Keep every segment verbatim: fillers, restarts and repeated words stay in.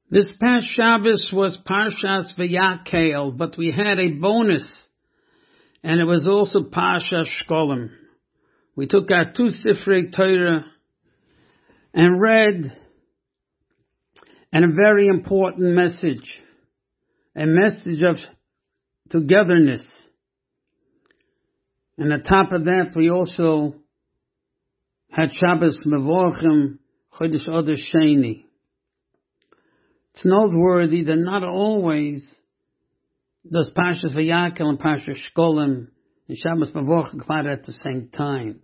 This past Shabbos was Parshas Vayakel, but we had a bonus, and it was also Parshas Shkolim. We took our two Sifrei Torah and read and a very important message, a message of togetherness. And on top of that, we also had Shabbos Mevorchim Chodesh Adar Sheni. It's noteworthy that not always does Parshas Vayakel and Parshas Shkolim and Shabbos Mevorchim come out at the same time.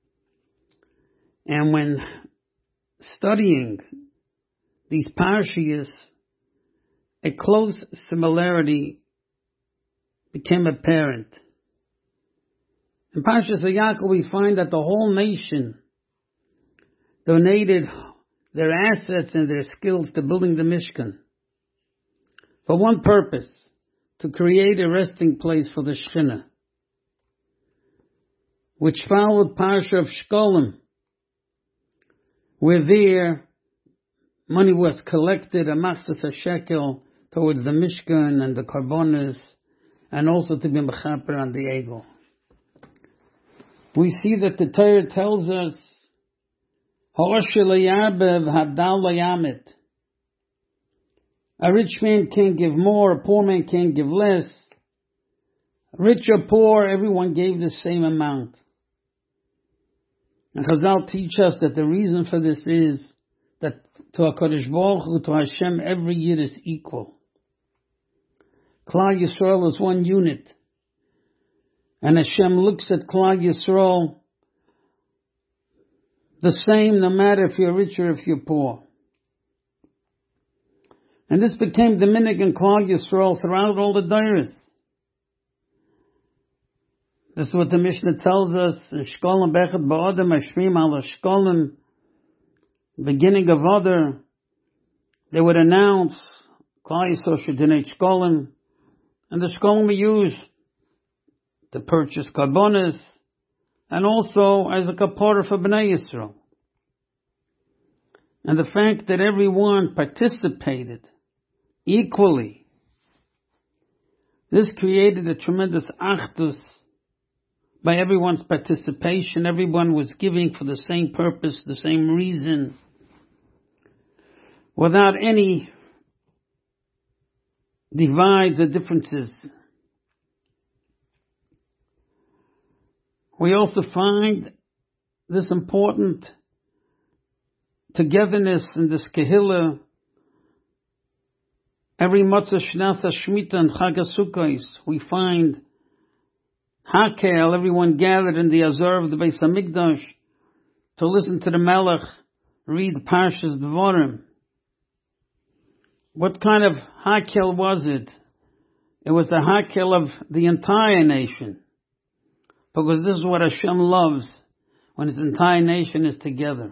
And when studying these parshiyos, a close similarity became apparent. In Parshas Vayakel, we find that the whole nation donated their assets and their skills to building the Mishkan for one purpose: to create a resting place for the Shekhinah, which followed Parsha of Shkolim, where there money was collected, a machzas a shekel, towards the Mishkan and the Karbonis, and also to be mechaper on the Egel. We see that the Torah tells us, a rich man can't give more, a poor man can't give less. Rich or poor, everyone gave the same amount. And Chazal teach us that the reason for this is that to HaKadosh Baruch Hu, to Hashem, every yid is equal. Klal Yisrael is one unit. And Hashem looks at Klal Yisrael the same, no matter if you're rich or if you're poor. And this became the minhag in Klal Yisrael throughout all the dairas. This is what the Mishnah tells us. Shkolim bechet ba'odem ashrim ala shkolim. Beginning of Adar, they would announce Klal Yisrael should donate shkolim, and the shkolim were used to purchase karbonis, and also as a kapara for Bnei Yisrael. And the fact that everyone participated equally, this created a tremendous achdus by everyone's participation. Everyone was giving for the same purpose, the same reason, without any divides or differences. We also find this important togetherness in this Kehillah. Every Matzah Shnasa Shemitah and Chag HaSukkos, we find Hakel, everyone gathered in the Azor of the Beis HaMikdash to listen to the Melech read Parshas Devarim. What kind of Hakel was it? It was the Hakel of the entire nation. Because this is what Hashem loves, when His entire nation is together.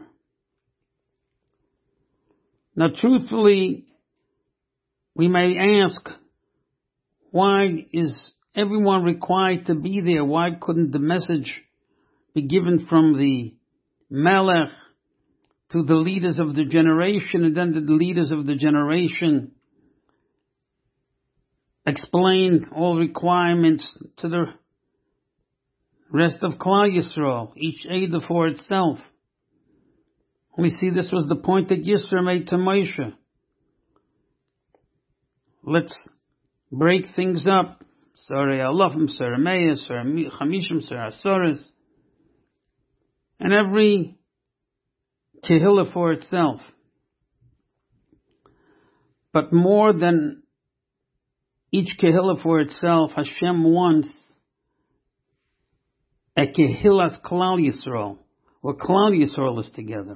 Now, truthfully, we may ask, why is everyone required to be there? Why couldn't the message be given from the Melech to the leaders of the generation, and then the leaders of the generation explain all requirements to the rest of Klal Yisrael, each Eidah for itself? We see this was the point that Yisro made to Moshe. Let's break things up. Sorry, Alafim, Sorry, Meir, Sorry, Chamishim, Sorry, Asoris. And every Kehillah for itself. But more than each Kehillah for itself, Hashem wants a Kehillas Klal Yisrael, where Klal Yisrael is together.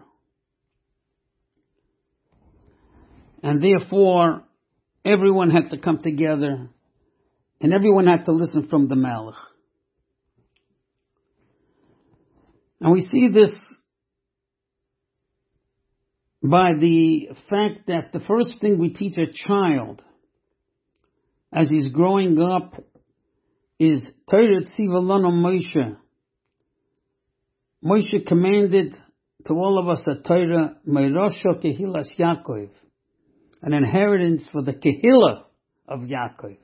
And therefore, everyone had to come together, and everyone had to listen from the Melech. And we see this by the fact that the first thing we teach a child as he's growing up is Torah Tziva Lanu Moshe. Moshe commanded to all of us a Torah, Meirosho Kehillas Yaakov. an inheritance for the Kehillah of Yaakov.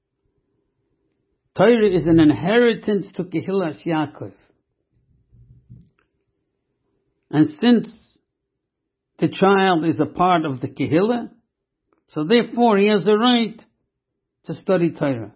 Torah is an inheritance to Kehillas Yaakov. And since the child is a part of the Kehillah, so therefore he has a right to study Torah.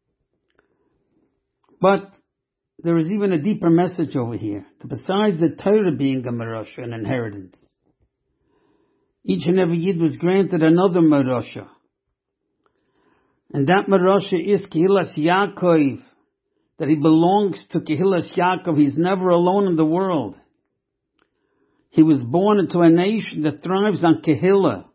But there is even a deeper message over here. Besides the Torah being a Marosha, an inheritance, each and every Yid was granted another Marosha. And that Marosha is Kehillas Yaakov, that he belongs to Kehillas Yaakov. He's never alone in the world. He was born into a nation that thrives on Kehillah.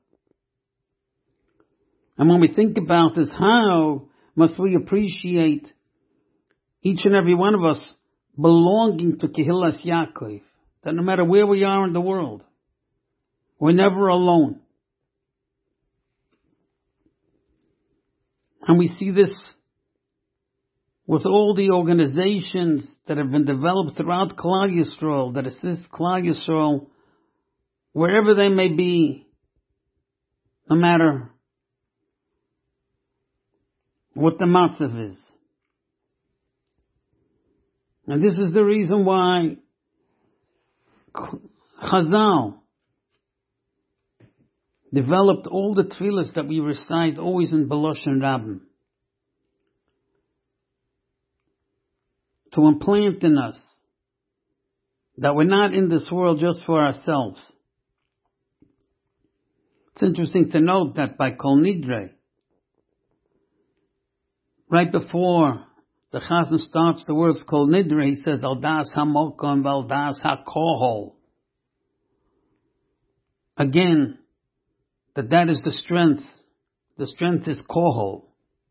And when we think about this, how must we appreciate each and every one of us belonging to Kehillas Yaakov? That no matter where we are in the world, we're never alone. And we see this with all the organizations that have been developed throughout Klal Yisrael, that assist Klal Yisrael wherever they may be, no matter what the matzav is. And this is the reason why Chazal developed all the tefillas that we recite always in Beloshen Rabbim, to implant in us that we're not in this world just for ourselves. It's interesting to note that by Kol Nidre, right before the Chazan starts the words Kol Nidre, he says, Al Das HaMokom Val Das HaKohol. Again, that that is the strength. The strength is Kohol.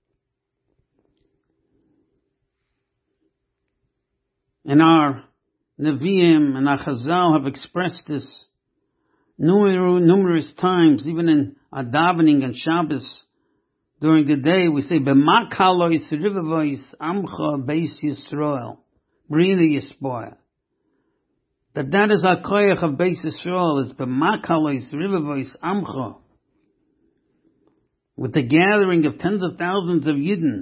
And our Nevi'im and our Chazal have expressed this numerous, numerous times, even in our davening and Shabbos. During the day, we say, B'makalois rivavois amcha beis Yisrael. B'rina Yisboah. That that is our koyach of beis Yisrael, is B'makalois rivavois amcha. With the gathering of tens of thousands of Yidden.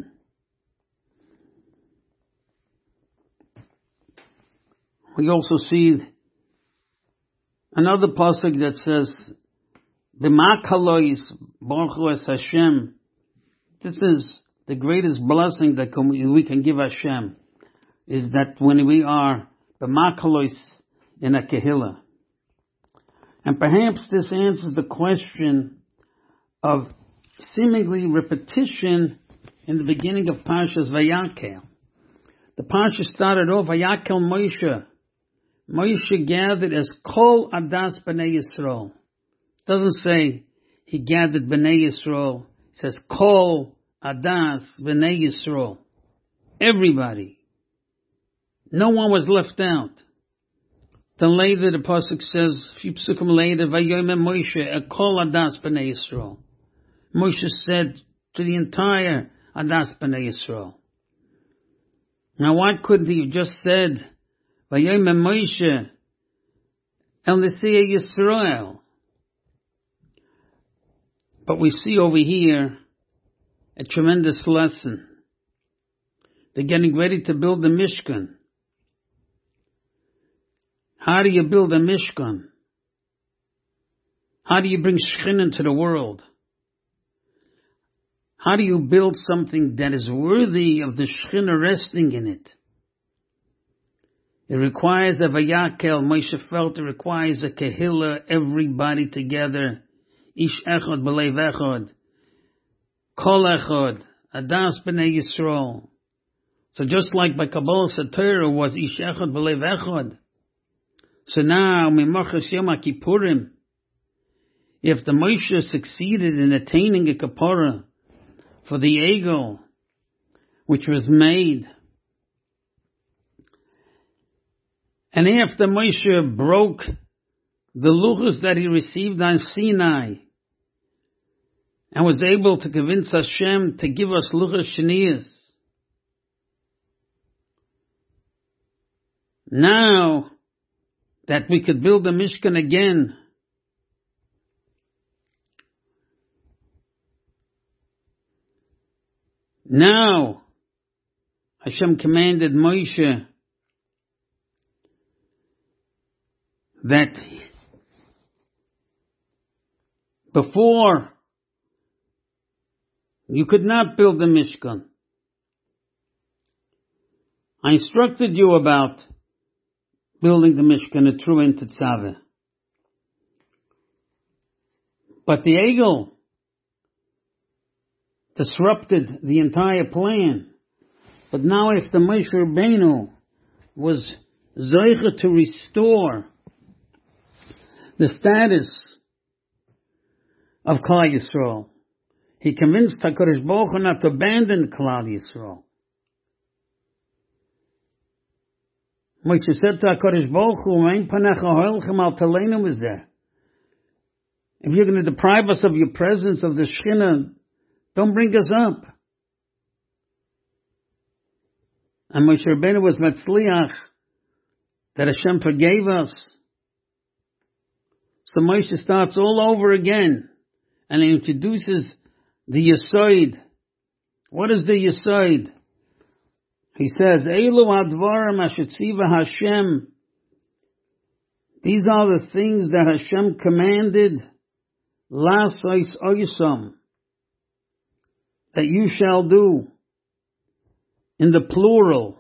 We also see another pasuk that says, B'makalois baruch es Hashem. This is the greatest blessing that we can give Hashem, is that when we are b'makalois in a Kehillah. And perhaps this answers the question of seemingly repetition in the beginning of Parshas Vayakel. The Parsha started off, Vayakel Moshe. Moshe gathered as Kol Adas B'nai Yisrael. It doesn't say he gathered B'nai Yisrael. It says Kol Adas B'nai Yisrael. Everybody. No one was left out. Then later the pasuk says, a few psukim later, Vayomer Moshe, a Kol Adas B'nai Yisrael. Moshe said to the entire Adas B'nai Yisrael. Now why couldn't he have just said, Vayomer Moshe, El Nesiya Yisrael? But we see over here a tremendous lesson. They're getting ready to build the Mishkan. How do you build a Mishkan? How do you bring Shekhinah into the world? How do you build something that is worthy of the Shekhinah resting in it? It requires a Vayakel. Moshe felt it requires a Kehillah, everybody together. Ish echad b'leiv echad. Kol echad. Adas b'nei Yisrael. So just like by Kabbalah Torah was Ish echad b'leiv echad. So now, Mimachas Yom HaKippurim, if the Moshe succeeded in attaining a Kapara for the Egel, which was made, and after Moshe broke the luchos that he received on Sinai, and was able to convince Hashem to give us luchos sheniyos, now that we could build the Mishkan again, Now, Hashem commanded Moshe that before you could not build the Mishkan. I instructed you about building the Mishkan, a true Tetzaveh. But the Egel disrupted the entire plan. But now if the Moshe Rabbeinu was Zoicha to restore the status of Klal Yisrael, he convinced HaKadosh Baruch Hu not to abandon Klal Yisrael. Moshe said to HaKadosh Baruch Hu, "Mein panecha hoelchem al taleinu mizeh." If you're going to deprive us of your presence, of the Shekhinah, don't bring us up. And Moshe Rabbeinu was Matzliach, that Hashem forgave us. So Moshe starts all over again, and he introduces the Yesod. What is the Yesod? He says, Eilu advarim asher tziva Hashem. These are the things that Hashem commanded, Lasois oisam, that you shall do, in the plural,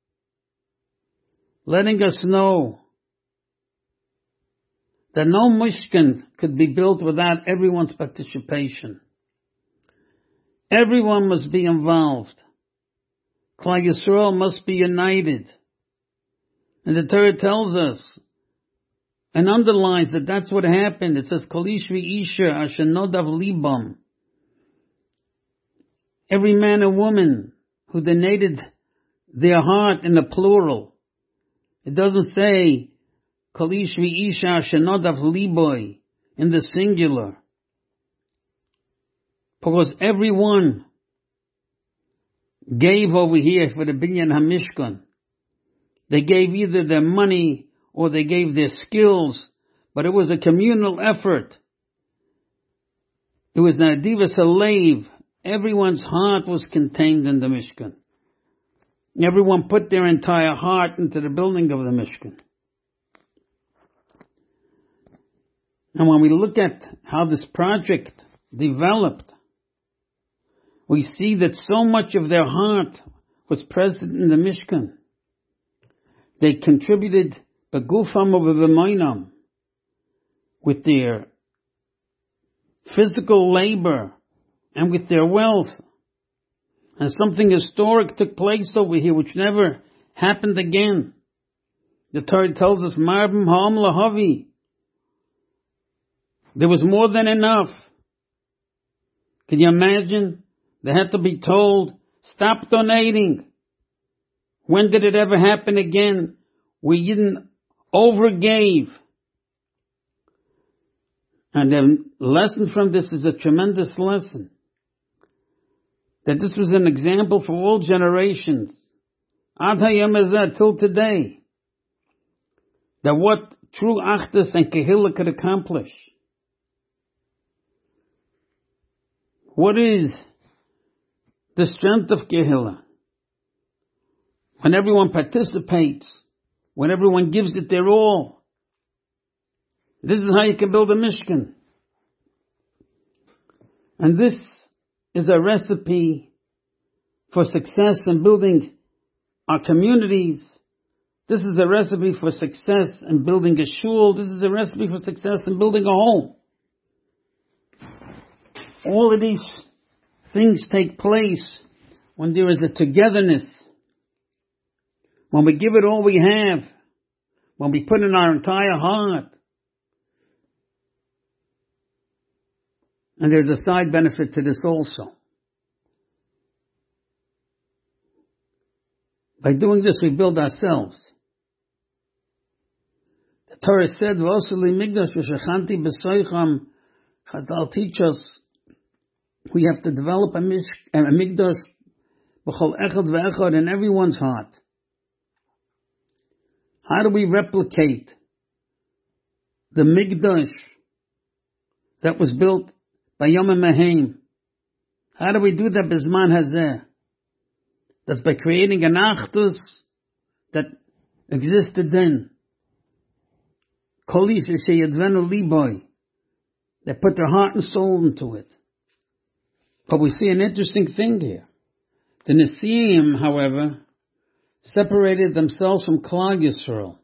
letting us know that no Mishkan could be built without everyone's participation. Everyone must be involved. Klal Yisrael must be united. And the Torah tells us and underlines that that's what happened. It says, Kol ish v'isha asher nodav libam. Every man and woman who donated their heart in the plural. It doesn't say Kol ish v'isha asher nodav liboy in the singular. Because everyone gave over here for the Binyan HaMishkan. They gave either their money or they gave their skills, but it was a communal effort. It was Nadivas Halev. Everyone's heart was contained in the Mishkan. Everyone put their entire heart into the building of the Mishkan. And when we look at how this project developed, we see that so much of their heart was present in the Mishkan. They contributed begufam u'b'mainam, with their physical labor and with their wealth. And something historic took place over here which never happened again. The Torah tells us, Marbim ha'am lahavi. There was more than enough. Can you imagine? They had to be told, stop donating. When did it ever happen again? We didn't overgave. And the lesson from this is a tremendous lesson. That this was an example for all generations. Ad hayom hazeh, till today. That what true Achdus and Kehillah could accomplish. What is the strength of Kehillah? When everyone participates, when everyone gives it their all. This is how you can build a Mishkan. And this is a recipe for success in building our communities. This is a recipe for success in building a shul. This is a recipe for success in building a home. All of these things take place when there is a togetherness. When we give it all we have. When we put in our entire heart. And there's a side benefit to this also. By doing this, we build ourselves. The Torah said, "V'oseli migdash v'shechanti b'soicham." Chazal teach us we have to develop a, mish, a migdash b'chol echad v'echad in everyone's heart. How do we replicate the migdash that was built by Yom HaMehem? How do we do that? Bizman hazeh. That's by creating an achdus that existed then. Kolis sheyadvenu liboy. They put their heart and soul into it. But we see an interesting thing here. The Nesiim, however, separated themselves from Klal Yisrael.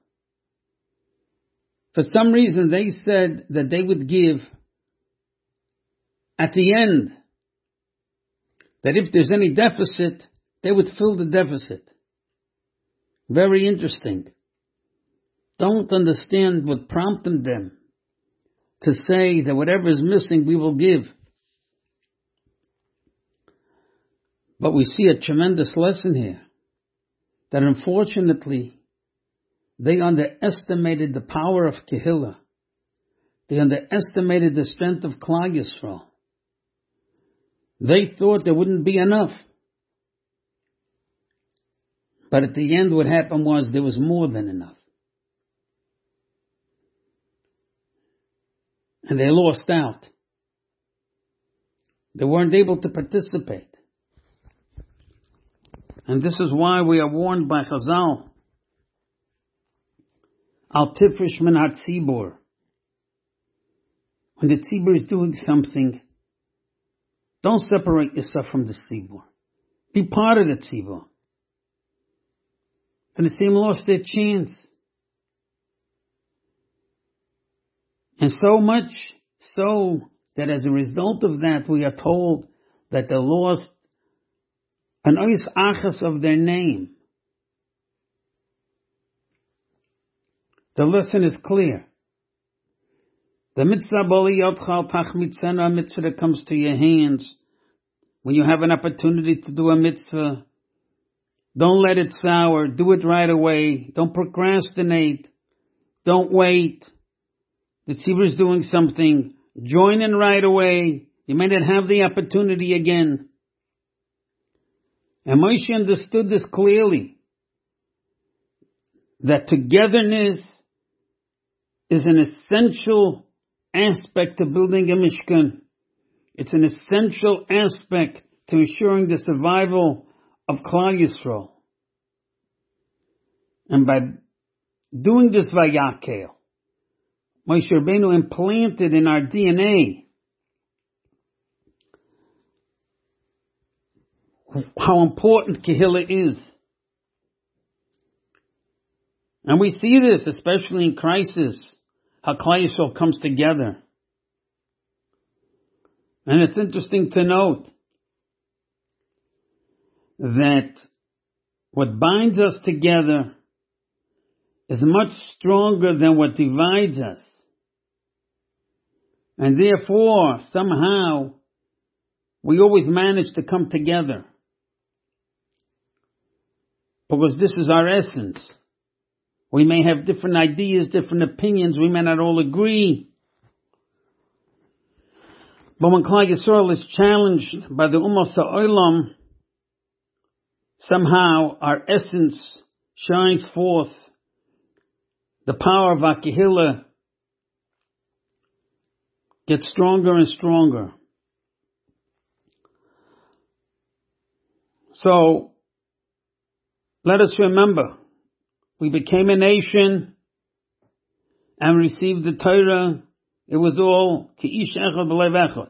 For some reason, they said that they would give at the end, that if there's any deficit, they would fill the deficit. Very interesting. Don't understand what prompted them to say that whatever is missing, we will give. But we see a tremendous lesson here, that unfortunately, they underestimated the power of Kehillah. They underestimated the strength of Klal Yisrael. They thought there wouldn't be enough. But at the end, what happened was there was more than enough. And they lost out. They weren't able to participate. And this is why we are warned by Chazal, Al tifrish min hatzibur. When the tzibur is doing something, don't separate yourself from the tzibur. Be part of the tzibur. And the same lost their chance. And so much so that as a result of that, we are told that they lost an ois achas of their name. The lesson is clear. The mitzvah boli yotchal tachmitzena, mitzvah that comes to your hands. When you have an opportunity to do a mitzvah, don't let it sour. Do it right away. Don't procrastinate. Don't wait. The tzibur is doing something. Join in right away. You may not have the opportunity again. And Moshe understood this clearly, that togetherness is an essential aspect to building a Mishkan. It's an essential aspect to ensuring the survival of Klal Yisrael. And by doing this Vayakel, Moshe Rabbeinu implanted in our D N A how important Kehillah is. And we see this, especially in crisis, how Klal Yisrael comes together. And it's interesting to note that what binds us together is much stronger than what divides us. And therefore, somehow, we always manage to come together. Because this is our essence. We may have different ideas, different opinions, we may not all agree. But when Klal Yisrael is challenged by the Ummah Ha'olam, somehow our essence shines forth. The power of our Kehillah gets stronger and stronger. So, let us remember, we became a nation and received the Torah. It was all Ki'ish Echad B'Lev Echad.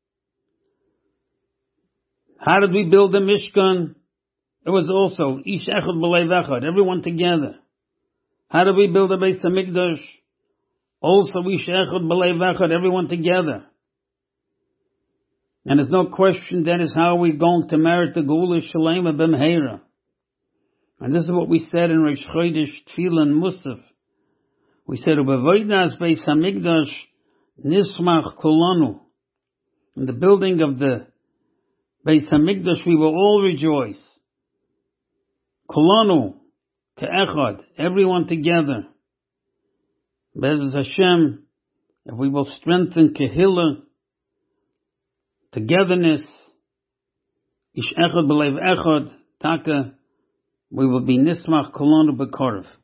How did we build the Mishkan? It was also Ish Echad B'Lev Echad, everyone together. How did we build the Beis HaMikdash? Also Ish Echad B'Lev Echad, everyone together. And there's no question that is how we're going to merit the Geula Shalema B'Mheira. And this is what we said in Rosh Chodesh Tefillah and Musaf. We said, Ubevoidas Beis HaMikdash Nismach Kulanu. In the building of the Beis HaMikdash, we will all rejoice. Kulanu, Ke'echad, everyone together. Be'ez Hashem, if we will strengthen Kehillah, togetherness, Ish Echad B'Lev Echad, Taka, we will be Nismach Kulanu B'Korav.